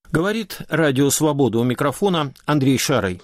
Говорит Радио Свобода, у микрофона Андрей Шарой.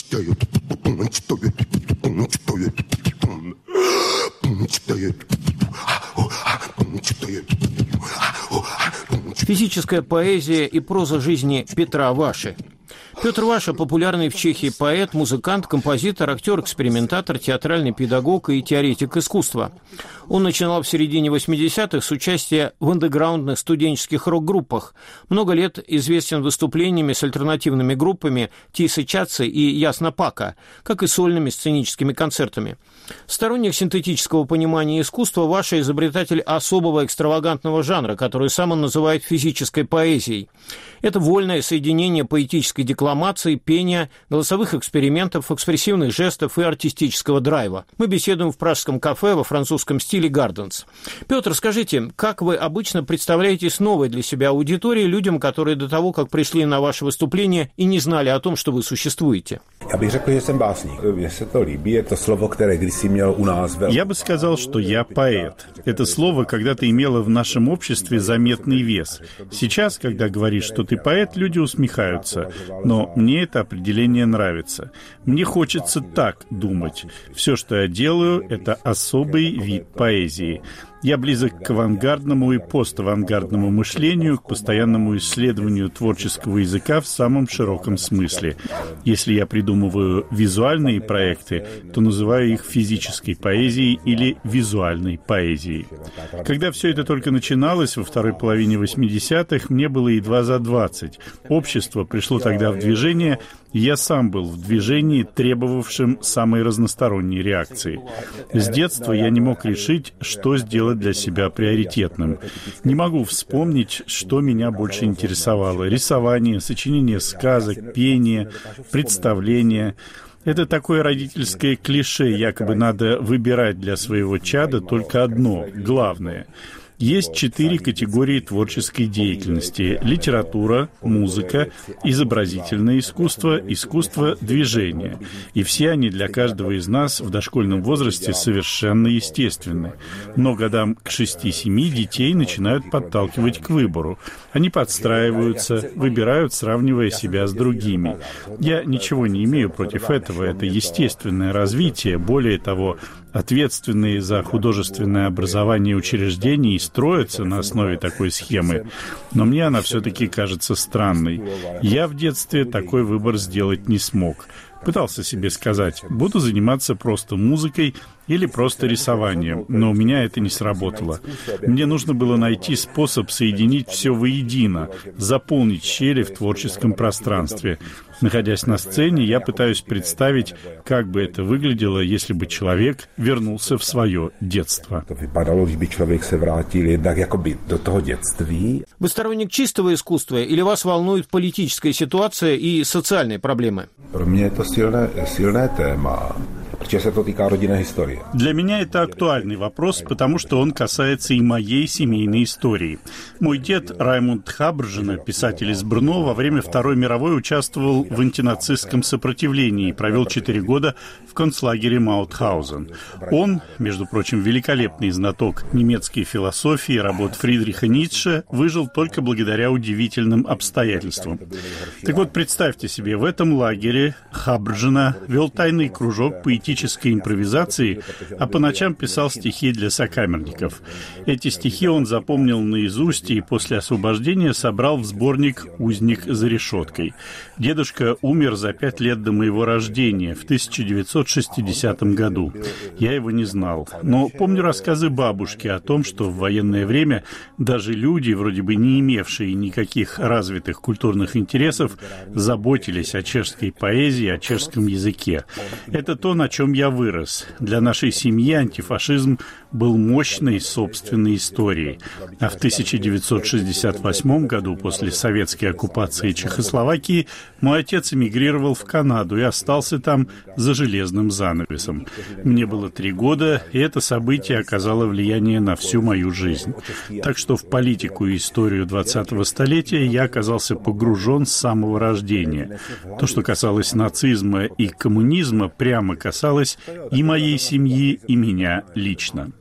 Физическая поэзия и проза жизни Петра Ваши. Петр Ваша – популярный в Чехии поэт, музыкант, композитор, актер, экспериментатор, театральный педагог и теоретик искусства. Он начинал в середине 80-х с участия в андеграундных студенческих рок-группах. Много лет известен выступлениями с альтернативными группами Тисы Чацы и Ясна Пака, как и сольными сценическими концертами. Сторонник синтетического понимания искусства, Ваша – изобретатель особого экстравагантного жанра, который сам он называет физической поэзией. Это вольное соединение поэтической декламации, пения, голосовых экспериментов, экспрессивных жестов и артистического драйва. Мы беседуем в пражском кафе во французском стиле «Гарденс». Петр, скажите, как вы обычно представляетесь новой для себя аудиторией, людям, которые до того, как пришли на ваше выступление, и не знали о том, что вы существуете? Я бы сказал, что я поэт. Это слово когда-то имело в нашем обществе заметный вес. Сейчас, когда говоришь, что ты поэт, люди усмехаются. Но мне это определение нравится. Мне хочется так думать. Все, что я делаю, это особый вид поэзии. Я близок к авангардному и поставангардному мышлению, к постоянному исследованию творческого языка в самом широком смысле. Если я придумываю визуальные проекты, то называю их физической поэзией или визуальной поэзией. Когда все это только начиналось, во второй половине 80-х, мне было едва за 20. Общество пришло тогда в движение, и я сам был в движении, требовавшем самой разносторонней реакции. С детства я не мог решить, что сделать для себя приоритетным. Не могу вспомнить, что меня больше интересовало. Рисование, сочинение сказок, пение, представление. Это такое родительское клише, якобы надо выбирать для своего чада только одно, главное. Есть 4 категории творческой деятельности: литература, музыка, изобразительное искусство, искусство движения. И все они для каждого из нас в дошкольном возрасте совершенно естественны. Но годам к 6-7 детей начинают подталкивать к выбору. Они подстраиваются, выбирают, сравнивая себя с другими. Я ничего не имею против этого, это естественное развитие. Более того, ответственные за художественное образование учреждений строятся на основе такой схемы, но мне она все-таки кажется странной. Я в детстве такой выбор сделать не смог. Пытался себе сказать, буду заниматься просто музыкой или просто рисованием, но у меня это не сработало. Мне нужно было найти способ соединить все воедино, заполнить щели в творческом пространстве. Находясь на сцене, я пытаюсь представить, как бы это выглядело, если бы человек вернулся в свое детство. Вы сторонник чистого искусства или вас волнует политическая ситуация и социальные проблемы? Сильная тема. Для меня это актуальный вопрос, потому что он касается и моей семейной истории. Мой дед Раймунд Хабржина, писатель из Брно, во время Второй мировой участвовал в антинацистском сопротивлении и провел 4 года в концлагере Маутхаузен. Он, между прочим, великолепный знаток немецкой философии, работ Фридриха Ницше, выжил только благодаря удивительным обстоятельствам. Так вот, представьте себе, в этом лагере Хабржина вел тайный кружок поэтической импровизации, а по ночам писал стихи для сокамерников. Эти стихи он запомнил наизусть и после освобождения собрал в сборник «Узник за решеткой». Дедушка умер за 5 лет до моего рождения, в 1960 году. Я его не знал, но помню рассказы бабушки о том, что в военное время даже люди, вроде бы не имевшие никаких развитых культурных интересов, заботились о чешской поэзии, о чешском языке. Это то, на чем я вырос. Для нашей семьи антифашизм был мощной собственной историей. А в 1968 году, после советской оккупации Чехословакии, мой отец эмигрировал в Канаду и остался там за железным занавесом. Мне было 3 года, и это событие оказало влияние на всю мою жизнь. Так что в политику и историю 20-го столетия я оказался погружен с самого рождения. То, что касалось нацизма и коммунизма, прямо касалось и моей семьи, и меня лично.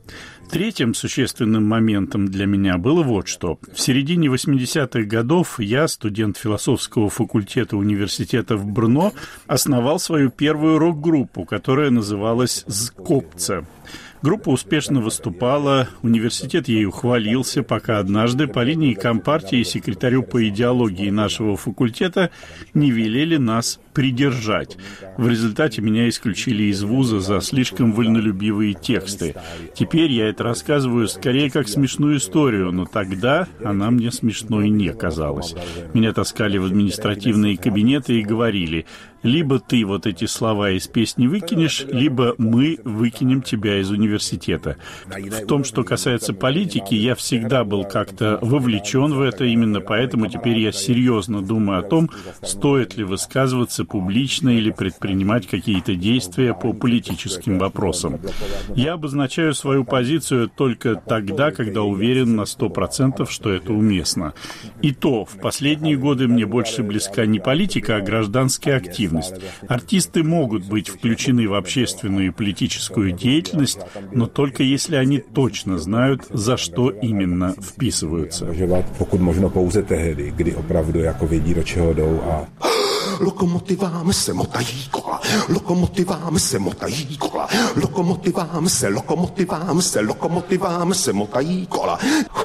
Третьим существенным моментом для меня было вот что. В середине 80-х годов я, студент философского факультета университета в Брно, основал свою первую рок-группу, которая называлась «Скопце». Группа успешно выступала, университет ею хвалился, пока однажды по линии Компартии секретарю по идеологии нашего факультета не велели нас придержать. В результате меня исключили из вуза за слишком вольнолюбивые тексты. Теперь я это рассказываю скорее как смешную историю, но тогда она мне смешной не казалась. Меня таскали в административные кабинеты и говорили: либо ты вот эти слова из песни выкинешь, либо мы выкинем тебя из университета. В том, что касается политики, я всегда был как-то вовлечен в это, именно поэтому теперь я серьезно думаю о том, стоит ли высказываться публично или предпринимать какие-то действия по политическим вопросам. Я обозначаю свою позицию только тогда, когда уверен на 100%, что это уместно. И то, в последние годы мне больше близка не политика, а гражданская активность. Артисты могут быть включены в общественную и политическую деятельность, но только если они точно знают, за что именно вписываются. Lokomotivám se motají kola, lokomotivám se motají kola, lokomotivám se, lokomotivám se, lokomotivám se motají kola.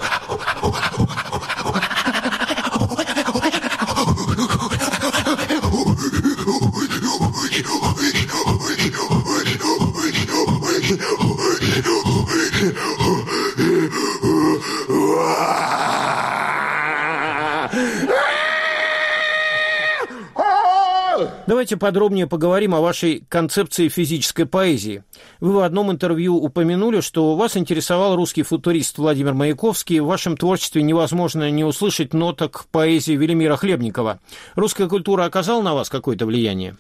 Давайте подробнее поговорим о вашей концепции физической поэзии. Вы в одном интервью упомянули, что вас интересовал русский футурист Владимир Маяковский. В вашем творчестве невозможно не услышать ноток поэзии Велимира Хлебникова. Русская культура оказала на вас какое-то влияние?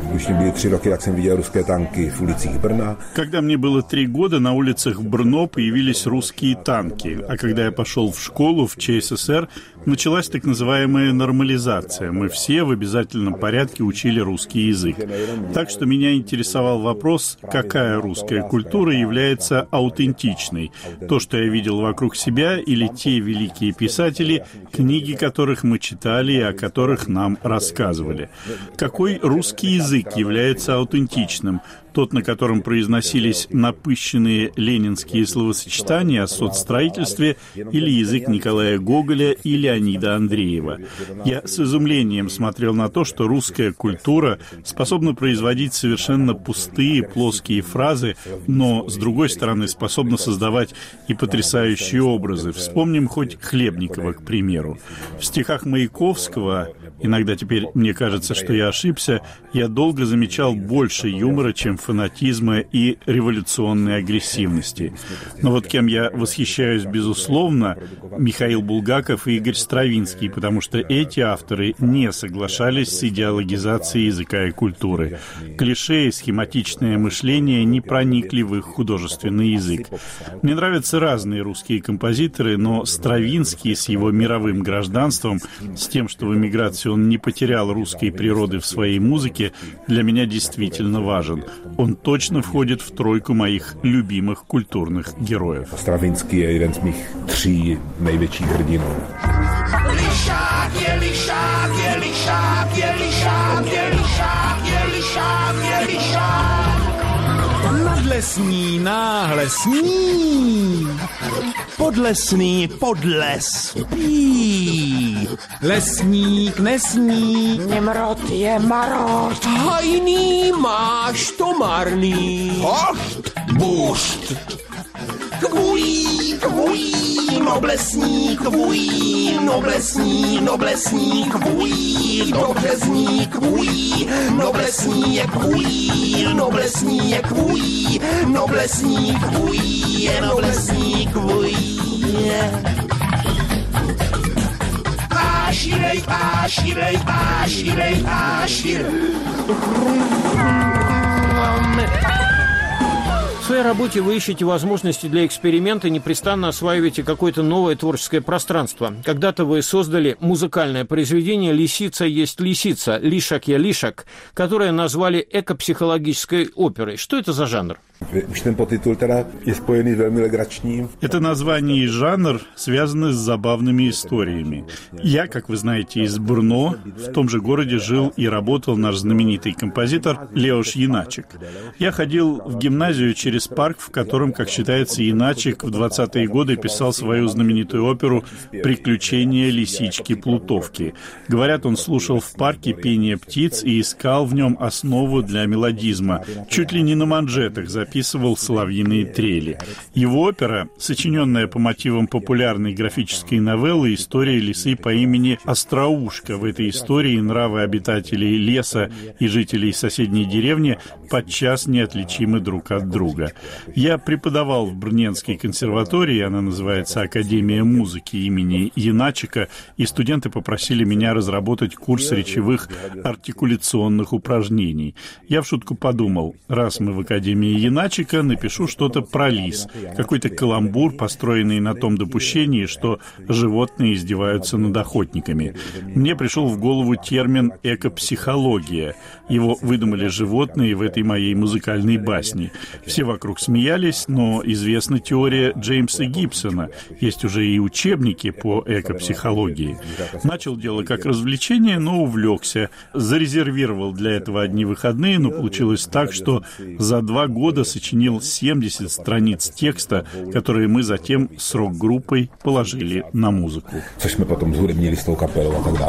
Когда мне было 3 года, на улицах Брно появились русские танки, а когда я пошел в школу в ЧССР, началась так называемая нормализация. Мы все в обязательном порядке учили русский язык. Так что меня интересовал вопрос, какая русская культура является аутентичной. То, что я видел вокруг себя, или те великие писатели, книги которых мы читали и о которых нам рассказывали. Какой русский язык является аутентичным? Тот, на котором произносились напыщенные ленинские словосочетания о соцстроительстве, или язык Николая Гоголя и Леонида Андреева. Я с изумлением смотрел на то, что русская культура способна производить совершенно пустые, плоские фразы, но, с другой стороны, способна создавать и потрясающие образы. Вспомним хоть Хлебникова, к примеру. В стихах Маяковского, иногда теперь мне кажется, что я ошибся, я долго замечал больше юмора, чем фанатизма и революционной агрессивности. Но вот кем я восхищаюсь безусловно, Михаил Булгаков и Игорь Стравинский, потому что эти авторы не соглашались с идеологизацией языка и культуры. Клише и схематичное мышление не проникли в их художественный язык. Мне нравятся разные русские композиторы, но Стравинский с его мировым гражданством, с тем, что в эмиграции он не потерял русской природы в своей музыке, для меня действительно важен. Он точно входит в тройку моих любимых культурных героев. Stravinský je jeden z mých 3 největších hrdinů. Lišák je lišák, je lišák, je lišák, je lišák, je lišák, je lišák. Nadlesní náhle sní, podlesný podles spí. Lesník nesní, Nemrod je marod. Hajný máš to marný, hošt, bušt. Kvují, kvují, noblesní, kvují, noblesní, noblesní, kvují, dobře zní, kvují, noblesní je kvují, noblesní je kvují, noblesní kvují, je noblesní kvují. Áširej, áširej, áširej, áširej. В своей работе вы ищете возможности для эксперимента, непрестанно осваиваете какое-то новое творческое пространство. Когда-то вы создали музыкальное произведение «Лисица есть лисица», «Лишак я лишак», которое назвали экопсихологической оперой. Что это за жанр? Это название и жанр связаны с забавными историями. Я, как вы знаете, из Брно. В том же городе жил и работал наш знаменитый композитор Леош Яначек. Я ходил в гимназию через парк, в котором, как считается, Яначек в 20-е годы писал свою знаменитую оперу «Приключения лисички Плутовки». Говорят, он слушал в парке пение птиц и искал в нем основу для мелодизма. Чуть ли не на манжетах записывал соловьиные трели. Его опера, сочиненная по мотивам популярной графической новеллы «История лисы по имени Остроушка». В этой истории нравы обитателей леса и жителей соседней деревни подчас неотличимы друг от друга. Я преподавал в Брненской консерватории, она называется «Академия музыки» имени Яначека, и студенты попросили меня разработать курс речевых артикуляционных упражнений. Я в шутку подумал, раз мы в Академии Яначека, напишу что-то про лис, какой-то каламбур, построенный на том допущении, что животные издеваются над охотниками. Мне пришел в голову термин «экопсихология». Его выдумали животные в этой моей музыкальной басне. Все вокруг смеялись, но известна теория Джеймса Гибсона. Есть уже и учебники по экопсихологии. Начал дело как развлечение, но увлекся. Зарезервировал для этого одни выходные, но получилось так, что за 2 года сочинил 70 страниц текста, которые мы затем с рок-группой положили на музыку. Což jsme potom zhudebnili s tou kapelou a tak dále.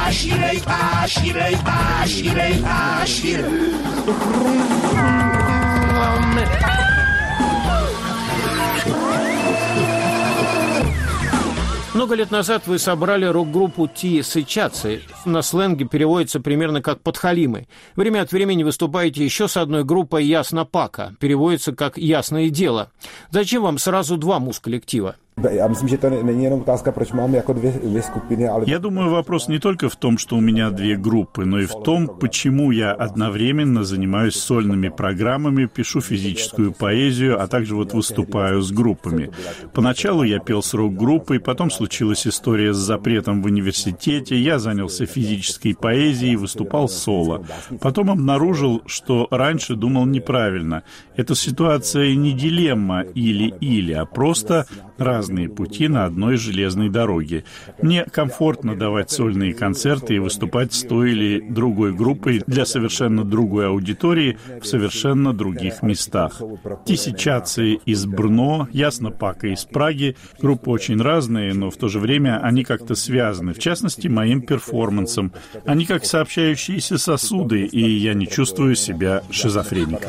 Много лет назад вы собрали рок-группу «Ти Сычацы». На сленге переводится примерно как «подхалимы». Время от времени выступаете еще с одной группой «Ясно Пака». Переводится как «Ясное дело». Зачем вам сразу 2 муз-коллектива? Já myslím, že to není jenom otázka, proč máme jako dvě skupiny, ale... Я думаю, вопрос не только в том, что у меня 2 группы, но и в том, почему я одновременно занимаюсь сольными программами, пишу физическую поэзию, а также выступаю с группами. Поначалу я пел с рок-группой, потом случилась история с запретом в университете, я занялся физической поэзией, выступал соло. Потом обнаружил, что раньше думал неправильно. Эта ситуация не дилемма или-или, а просто разные пути на одной железной дороге. Мне комфортно давать сольные концерты и выступать с той или другой группой для совершенно другой аудитории в совершенно других местах. Ти Сычацы из Брно, Ясно Пака из Праги. Группы очень разные, но в то же время они как-то связаны. В частности, моим перформансом. Они как сообщающиеся сосуды, и я не чувствую себя шизофреником.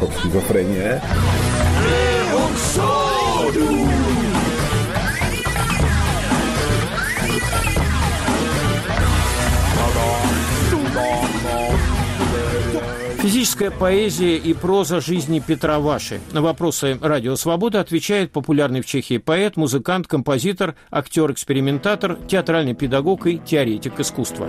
Физическая поэзия и проза жизни Петра Ваши. На вопросы «Радио Свобода» отвечает популярный в Чехии поэт, музыкант, композитор, актер-экспериментатор, театральный педагог и теоретик искусства.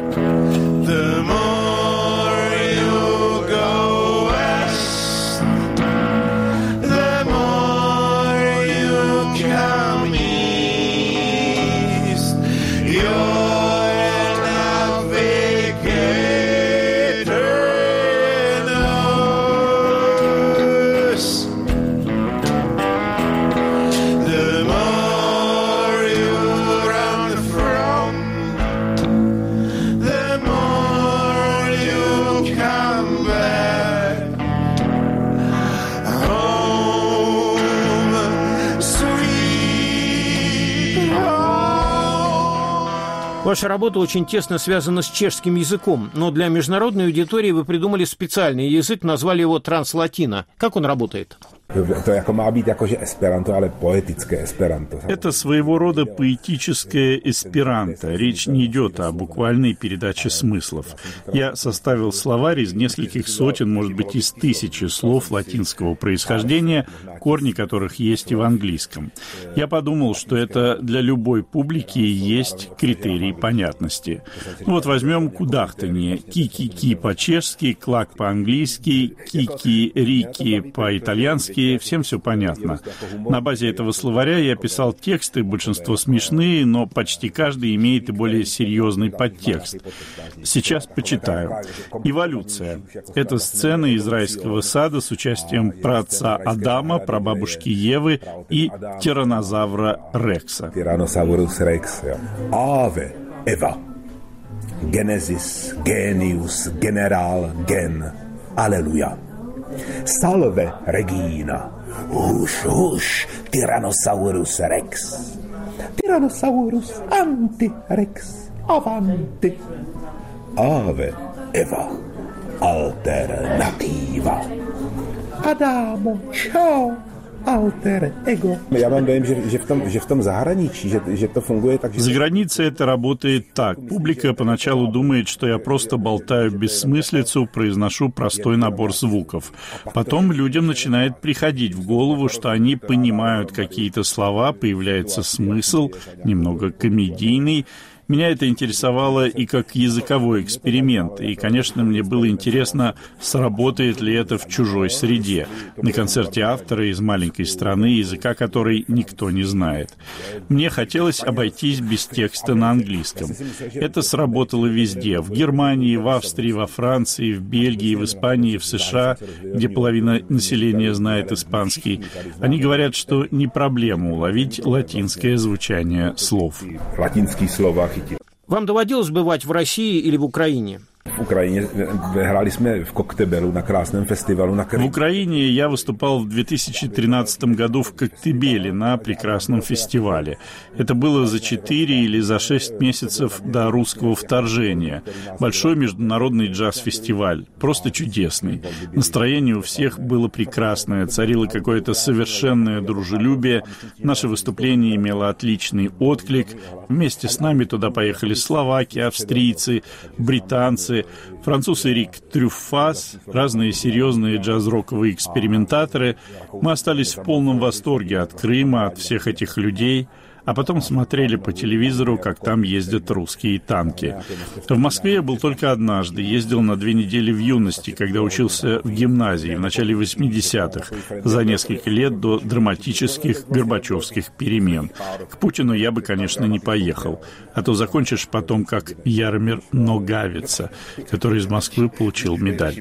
Ваша работа очень тесно связана с чешским языком, но для международной аудитории вы придумали специальный язык, назвали его транслатино. Как он работает? Это своего рода поэтическое эсперанто. Речь не идет о буквальной передаче смыслов. Я составил словарь из нескольких сотен, может быть, из 1000 слов латинского происхождения, корни которых есть и в английском. Я подумал, что это для любой публики есть критерий понятности. Вот возьмем кудахтанье. Ки-ки-ки по-чешски, клак по-английски, ки-ки-рики по-итальянски английский, всем все понятно. На базе этого словаря я писал тексты, большинство смешные, но почти каждый имеет и более серьезный подтекст. Сейчас почитаю. «Эволюция». Это сцена из райского сада с участием праотца Адама, прабабушки Евы и тираннозавра Рекса. Tyrannosaurus Rex. Ave, Eva. Genesis, genius, general, gen. Alleluia. Salve, regina. Hush, hush, Tyrannosaurus Rex. Tyrannosaurus anti-Rex. Avanti. Ave, Eva. Alternativa. Adamo, ciao. Alter ego. Já mám dojem, že v tom zahraničí, že to funguje tak, že... За границей это работает так. Публика поначалу думает, что я просто болтаю бессмыслицу, произношу простой набор звуков. Потом людям начинает приходить в голову, что они понимают какие-то слова, появляется смысл, немного комедийный. Меня это интересовало и как языковой эксперимент. И, конечно, мне было интересно, сработает ли это в чужой среде, на концерте автора из маленькой страны, языка которой никто не знает. Мне хотелось обойтись без текста на английском. Это сработало везде. В Германии, в Австрии, во Франции, в Бельгии, в Испании, в США, где половина населения знает испанский. Они говорят, что не проблема уловить латинское звучание слов. Латинские слова. Вам доводилось бывать в России или в Украине? В Украине hráli jsme v Koktebelu na krásném festivalu na В Украине я выступал в 2013 году в Коктебеле на прекрасном фестивале. Это было за 4 или за 6 месяцев до русского вторжения. Большой международный джаз-фестиваль. Просто чудесный. Настроение у всех было прекрасное. Царило какое-то совершенное дружелюбие. Наше выступление имело отличный отклик. Вместе с нами туда поехали словаки, австрийцы, британцы, француз Эрик Трюффас, разные серьезные джаз-роковые экспериментаторы. Мы остались в полном восторге от Крыма, от всех этих людей. А потом смотрели по телевизору, как там ездят русские танки. В Москве я был только однажды. Ездил на 2 недели в юности, когда учился в гимназии в начале 80-х, за несколько лет до драматических горбачевских перемен. К Путину я бы, конечно, не поехал. А то закончишь потом, как Яромир Ногавица, который из Москвы получил медаль.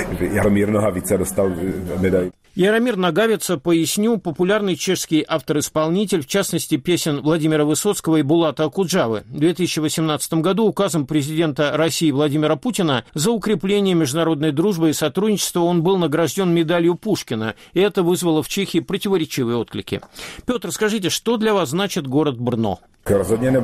Яромир Ногавица, поясню, популярный чешский автор-исполнитель, в частности, песен Владимира Высоцкого и Булата Акуджавы. В 2018 году указом президента России Владимира Путина за укрепление международной дружбы и сотрудничества он был награжден медалью Пушкина, и это вызвало в Чехии противоречивые отклики. Петр, скажите, что для вас значит город Брно? Я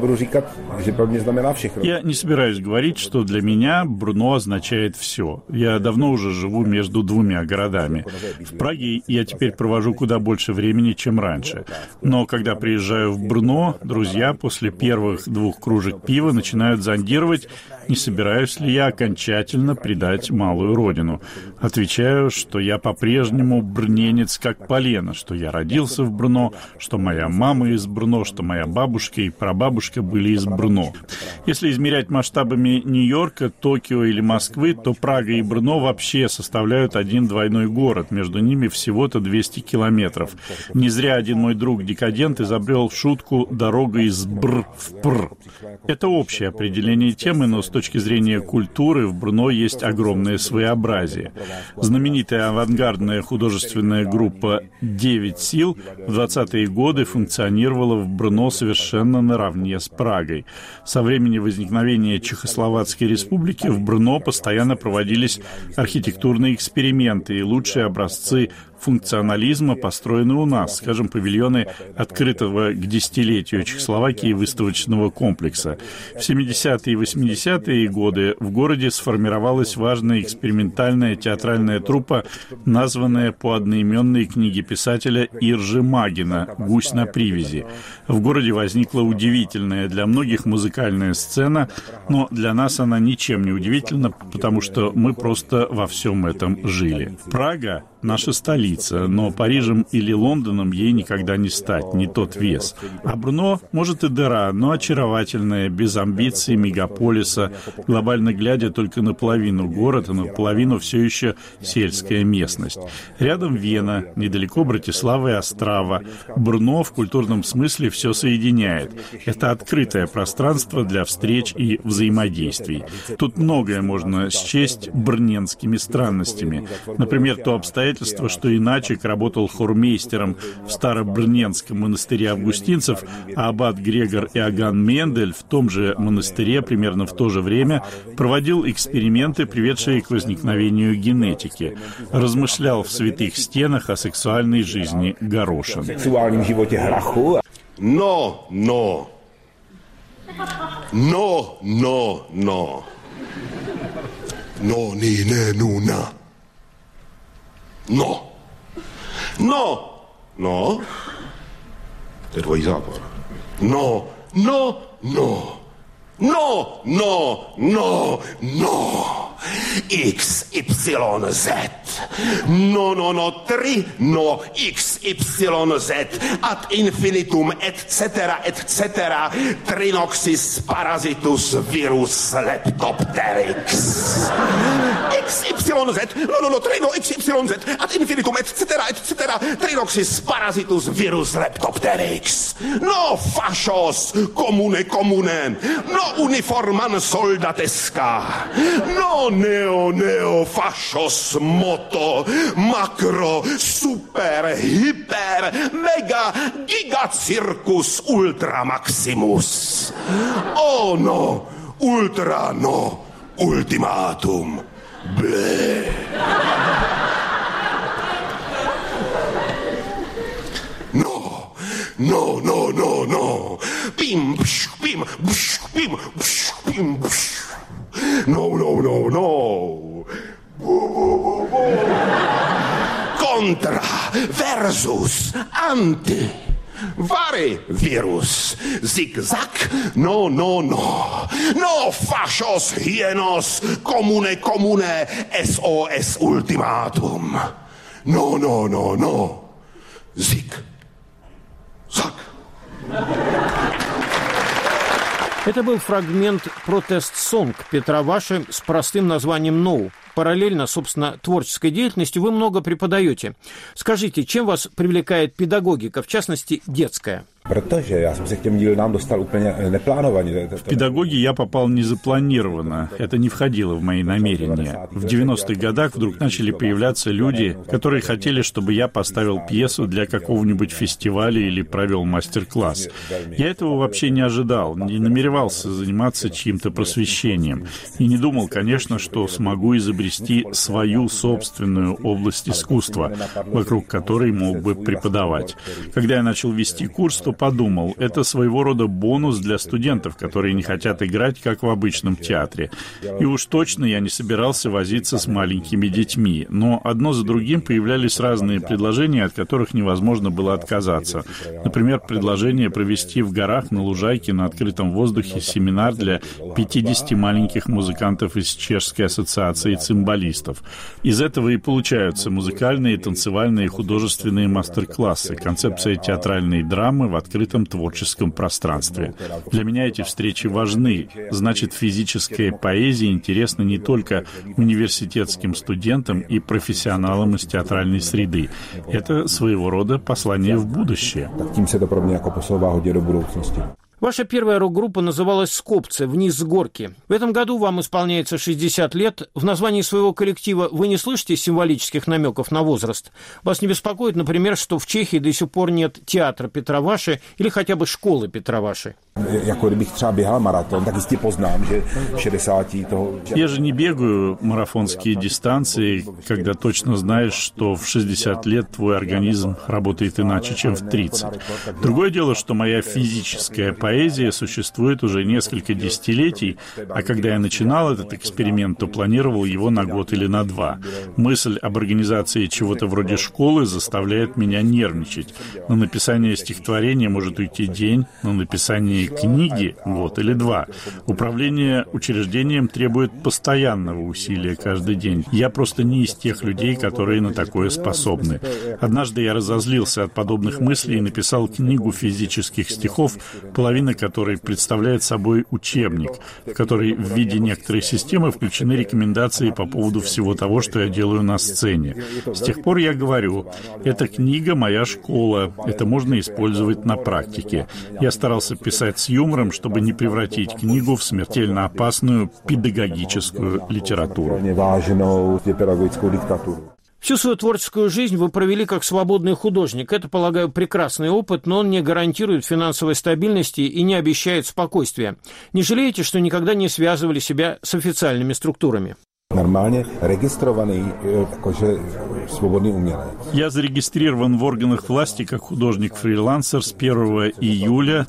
не собираюсь говорить, что для меня Брно означает все. Я давно уже живу между двумя городами. В Праге я теперь провожу куда больше времени, чем раньше. Но когда приезжаю в Брно, друзья после первых 2 кружек пива начинают зондировать, не собираюсь ли я окончательно предать малую родину. Отвечаю, что я по-прежнему брненец как полено, что я родился в Брно, что моя мама из Брно, что моя бабушка и прабабушка были из Брно. Если измерять масштабами Нью-Йорка, Токио или Москвы, то Прага и Брно вообще составляют один двойной город. Между ними всего-то 200 километров. Не зря один мой друг-декадент изобрел шутку «дорога из Бр в Пр». Это общее определение темы, но с точки зрения культуры в Брно есть огромное своеобразие. Знаменитая авангардная художественная группа «9 сил» в 20-е годы функционировала в Брно совершенно наравне с Прагой. Со времени возникновения Чехословацкой республики в Брно постоянно проводились архитектурные эксперименты, и лучшие образцы функционализма построены у нас, скажем, павильоны открытого к десятилетию Чехословакии выставочного комплекса. В 70-е и 80-е годы в городе сформировалась важная экспериментальная театральная труппа, названная по одноименной книге писателя Иржи Магина «Гусь на привязи». В городе возникла удивительная для многих музыкальная сцена, но для нас она ничем не удивительна, потому что мы просто во всем этом жили. Прага — наша столица. столица, но Парижем или Лондоном ей никогда не стать, не тот вес. А Брно, может, и дыра, но очаровательная, без амбиций мегаполиса, глобально глядя только наполовину город, а наполовину все еще сельская местность. Рядом Вена, недалеко Братислава и Острава. Брно в культурном смысле все соединяет. Это открытое пространство для встреч и взаимодействий. Тут многое можно счесть брненскими странностями. Например, то обстоятельство, что Иначек работал хормейстером в Старобрненском монастыре августинцев, а аббат Грегор Иоганн Мендель в том же монастыре примерно в то же время проводил эксперименты, приведшие к возникновению генетики. Размышлял в святых стенах о сексуальной жизни горошин. No. No, ni, ne, nu, na. No. To je dvojí zápor. No. X, Y, Z. No, 3, no, X, Y, Z. Ad infinitum, etc. Trinoxis parasitus virus leptopteryx. X, Y, Z. No, 3, no, X, Y, Z. Ad infinitum, etc. Trinoxis parasitus virus leptopteryx. No, fascios, comune. No, uniforman soldatesca. No, neo, fascios, moto, macro, super, hyper, mega, giga, circus, ultra, maximus. Oh no, ultra, no, ultimatum, ble. No. Bim, bim. No. Contra, versus, anti. Vari virus, zigzag, no. No, fascios, hienos, comune, SOS ultimatum. No. Zigzag. Это был фрагмент «Протест-сонг» Петра Ваши с простым названием «No». Параллельно, собственно, творческой деятельностью вы много преподаете. Скажите, чем вас привлекает педагогика, в частности, детская? В педагоги я попал незапланированно. Это не входило в мои намерения. В 90-х годах вдруг начали появляться люди, которые хотели, чтобы я поставил пьесу для какого-нибудь фестиваля или провел мастер-класс. Я этого вообще не ожидал, не намеревался заниматься чьим-то просвещением. И не думал, конечно, что смогу изобрести свою собственную область искусства, вокруг которой мог бы преподавать. Когда я начал вести курс, то подумал, это своего рода бонус для студентов, которые не хотят играть, как в обычном театре. И уж точно я не собирался возиться с маленькими детьми. Но одно за другим появлялись разные предложения, от которых невозможно было отказаться. Например, предложение провести в горах на лужайке на открытом воздухе семинар для 50 маленьких музыкантов из Чешской ассоциации цимбалистов. Из этого и получаются музыкальные, танцевальные и художественные мастер-классы, концепция театральной драмы в открытом творческом пространстве. Для меня эти встречи важны. Значит, физическая поэзия интересна не только университетским студентам и профессионалам из театральной среды. Это своего рода послание в будущее. Ваша первая рок-группа называлась «Скопцы. Вниз с горки». В этом году вам исполняется 60 лет. В названии своего коллектива вы не слышите символических намеков на возраст? Вас не беспокоит, например, что в Чехии до сих пор нет театра Петра Ваши или хотя бы школы Петра Ваши? Я же не бегаю марафонские дистанции, когда точно знаешь, что в 60 лет твой организм работает иначе, чем в 30. Другое дело, что моя физическая поэзия поэзия существует уже несколько десятилетий, а когда я начинал этот эксперимент, то планировал его на год или на 2. Мысль об организации чего-то вроде школы заставляет меня нервничать. На написание стихотворения может уйти день, на написание книги — год или 2. Управление учреждением требует постоянного усилия каждый день. Я просто не из тех людей, которые на такое способны. Однажды я разозлился от подобных мыслей и написал книгу физических стихов, половина которой представляет собой учебник, в который в виде некоторой системы включены рекомендации по поводу всего того, что я делаю на сцене. С тех пор я говорю, эта книга — моя школа, это можно использовать на практике. Я старался писать с юмором, чтобы не превратить книгу в смертельно опасную педагогическую литературу. Всю свою творческую жизнь вы провели как свободный художник. Это, полагаю, прекрасный опыт, но он не гарантирует финансовой стабильности и не обещает спокойствия. Не жалеете, что никогда не связывали себя с официальными структурами? Normálně registrovaný jakože svobodný umělec. Я зарегистрирован в органах власти как художник-фрилансер с 1 июля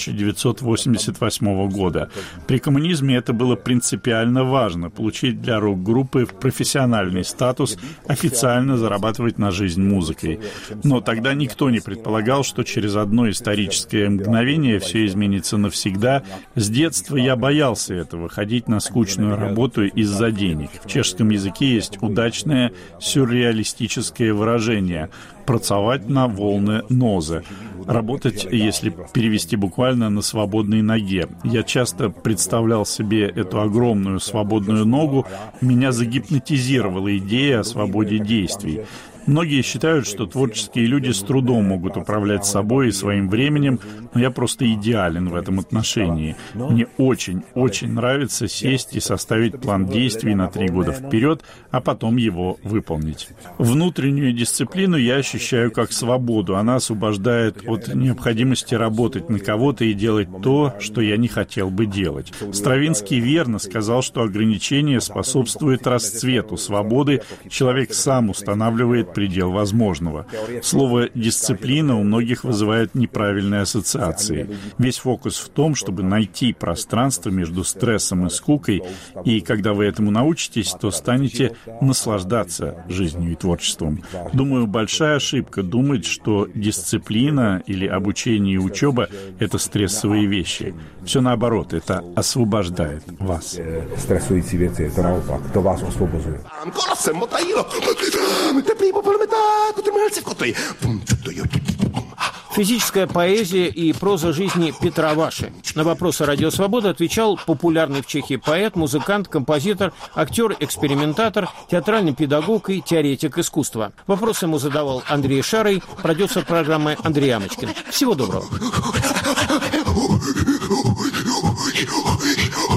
1988 года. При коммунизме это было принципиально важно — получить для рок-группы профессиональный статус, официально зарабатывать на жизнь музыкой. Но тогда никто не предполагал, что через одно историческое мгновение все изменится навсегда. С детства я боялся этого — ходить на скучную работу из-за денег. В чешском языке есть удачное сюрреалистическое выражение «працавать на волны нозы». Работать, если перевести буквально, на свободной ноге. Я часто представлял себе эту огромную свободную ногу, меня загипнотизировала идея о свободе действий. Многие считают, что творческие люди с трудом могут управлять собой и своим временем, но я просто идеален в этом отношении. Мне очень нравится сесть и составить план действий на 3 года вперед, а потом его выполнить. Внутреннюю дисциплину я ощущаю как свободу. Она освобождает от необходимости работать на кого-то и делать то, что я не хотел бы делать. Стравинский верно сказал, что ограничение способствует расцвету свободы. Человек сам устанавливает предел возможного. Слово «дисциплина» у многих вызывает неправильные ассоциации. Весь фокус в том, чтобы найти пространство между стрессом и скукой, и когда вы этому научитесь, то станете наслаждаться жизнью и творчеством. Думаю, большая ошибка думать, что дисциплина или обучение и учеба — это стрессовые вещи. Все наоборот, это освобождает вас. Stresující věci, je to naopak, to vás osvobozuje. Физическая поэзия и проза жизни Петра Ваши. На вопросы «Радио Свобода» отвечал популярный в Чехии поэт, музыкант, композитор, актер, экспериментатор, театральный педагог и теоретик искусства. Вопросы ему задавал Андрей Шарый, продюсер программы Андрей Амочкин. Всего доброго.